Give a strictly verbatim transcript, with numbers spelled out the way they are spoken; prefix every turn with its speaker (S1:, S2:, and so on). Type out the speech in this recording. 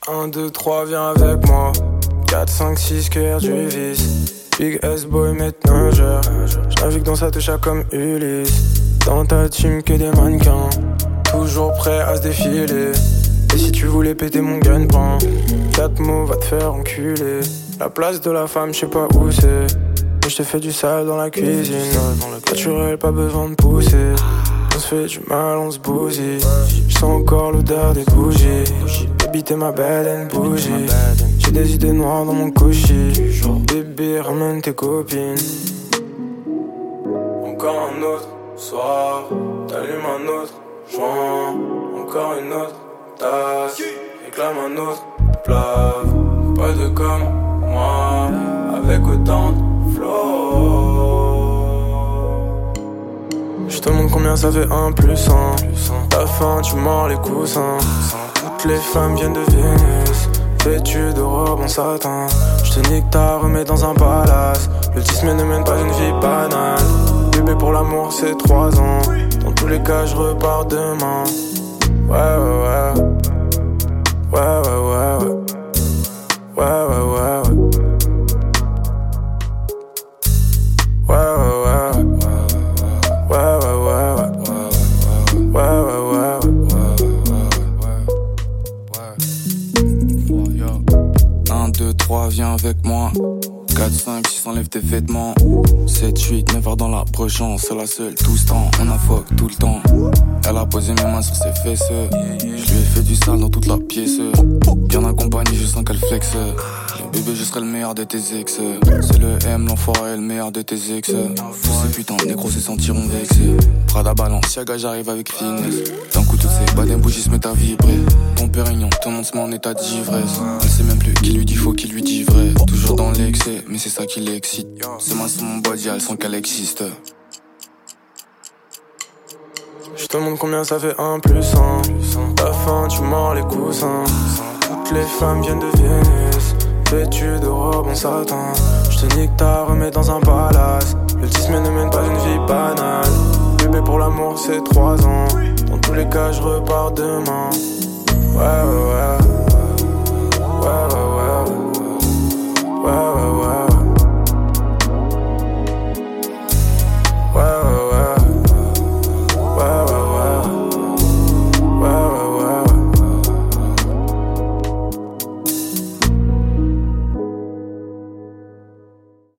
S1: un, deux, trois, viens avec moi. quatre, cinq, six, cueillir du vice. Big S-boy, maintenant je navigue dans sa touche comme Ulysse. Dans ta team que des mannequins, toujours prêt à se défiler. Et si tu voulais péter mon gagne-pain, quatre mots va te faire enculer. La place de la femme, je sais pas où c'est, mais je te fais du sale dans la cuisine. Naturel, pas besoin de pousser. On se fait du mal, on se bousille. Je sens encore l'odeur des bougies. Baby, t'es ma belle and bougie. J'ai des idées noires dans mon couchi. Bébé, ramène tes copines. Encore un autre soir, t'allumes un autre joint. Encore une autre tasse, réclame un autre plat. Pas de comme moi, avec autant de flow. Je te montre combien ça fait un plus un. Ta faim, tu mords les coussins. Toutes les femmes viennent de Vénus, vêtues de robes en satin. Je te nique ta remets dans un palace. Le dix mai ne mène pas une vie banale. Bébé pour l'amour c'est trois ans. Dans tous les cas je repars demain. Ouais ouais ouais. Ouais ouais ouais ouais. Ouais ouais ouais ouais. Ouais ouais ouais. Ouais ouais ouais ouais. Ouais ouais ouais ouais. un, deux, trois, viens avec moi. quatre, cinq, six, enlève tes vêtements. sept, huit, neuf heures dans la prochaine. C'est la seule, tout ce temps, on a fuck tout le temps. Elle a posé mes mains sur ses fesses. Je lui ai fait du sale dans toute la pièce. Bien accompagné, je sens qu'elle flexe. Bébé, je serai le meilleur de tes ex. C'est le M, l'enfoiré, le meilleur de tes ex. Tous ces putains, négros se sentiront vexés. Prada Balenciaga, j'arrive avec finesse. D'un coup, toutes ces badins bougies se mettent à vibrer. Ton pérignon, tout le monde se met en état d'ivresse. Elle sait même plus qui lui dit faux, qui lui dit vrai. Toujours dans l'excès, mais c'est ça qui l'excite. C'est moi sur mon body, elle sent qu'elle existe. Je te montre combien ça fait un plus un. Ta faim, tu mords les coussins. Toutes les femmes viennent de Vénus, vêtues de robes en satin. Je te nique ta remets dans un palace. Le dix mai ne mène pas une vie banale. Bébé pour l'amour c'est trois ans. Dans tous les cas je repars demain. Ouais ouais ouais.